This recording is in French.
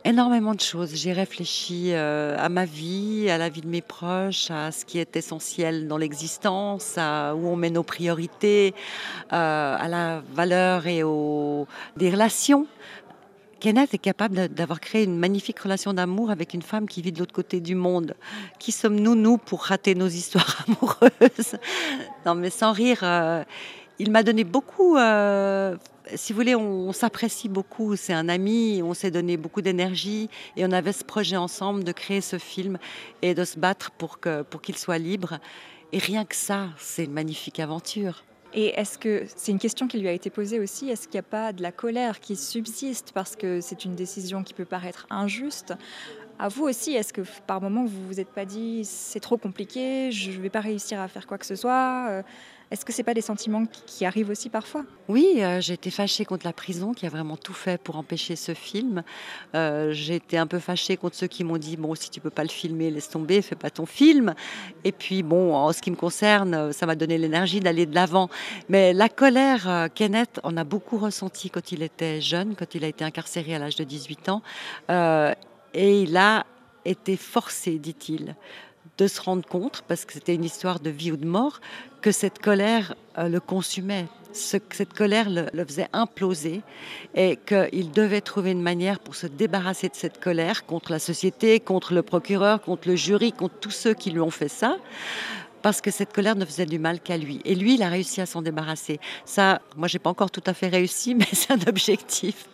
Énormément de choses. J'ai réfléchi, à ma vie, à la vie de mes proches, à ce qui est essentiel dans l'existence, à où on met nos priorités, à la valeur et aux des relations. Kenneth est capable d'avoir créé une magnifique relation d'amour avec une femme qui vit de l'autre côté du monde. Qui sommes-nous, nous, pour rater nos histoires amoureuses? Non, mais sans rire, il m'a donné beaucoup, si vous voulez, on s'apprécie beaucoup. C'est un ami, on s'est donné beaucoup d'énergie et on avait ce projet ensemble de créer ce film et de se battre pour qu'il soit libre. Et rien que ça, c'est une magnifique aventure. Et est-ce que c'est une question qui lui a été posée aussi, est-ce qu'il n'y a pas de la colère qui subsiste parce que c'est une décision qui peut paraître injuste? À vous aussi, est-ce que par moment vous vous êtes pas dit: «C'est trop compliqué, je vais pas réussir à faire quoi que ce soit», est-ce que c'est pas des sentiments qui arrivent aussi parfois? Oui, j'ai été fâchée contre la prison qui a vraiment tout fait pour empêcher ce film. J'ai été un peu fâchée contre ceux qui m'ont dit: «Bon, si tu peux pas le filmer, laisse tomber, fais pas ton film» et puis bon, en ce qui me concerne, ça m'a donné l'énergie d'aller de l'avant. Mais la colère, Kenneth en a beaucoup ressenti quand il était jeune, quand il a été incarcéré à l'âge de 18 ans, heu et il a été forcé, dit-il, de se rendre compte, parce que c'était une histoire de vie ou de mort, que cette colère, le consumait. Cette colère le faisait imploser et qu'il devait trouver une manière pour se débarrasser de cette colère contre la société, contre le procureur, contre le jury, contre tous ceux qui lui ont fait ça, parce que cette colère ne faisait du mal qu'à lui. Et lui, il a réussi à s'en débarrasser. Ça, moi, j'ai pas encore tout à fait réussi, mais c'est un objectif.